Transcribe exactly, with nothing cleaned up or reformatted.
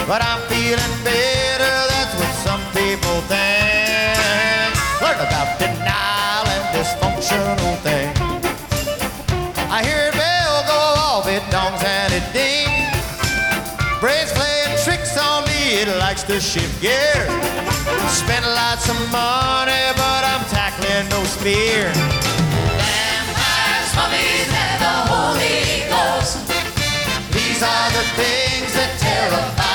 but I'm feeling better, that's what some people think. Learn about denial and dysfunctional thing. I hear a bell go off, it dongs and it dings. Brain's playing tricks on me, it likes to shift gears. Spend lots of money, but I'm tackling no spear. Vampires, mummies, and the Holy Ghost. These are the things that terrify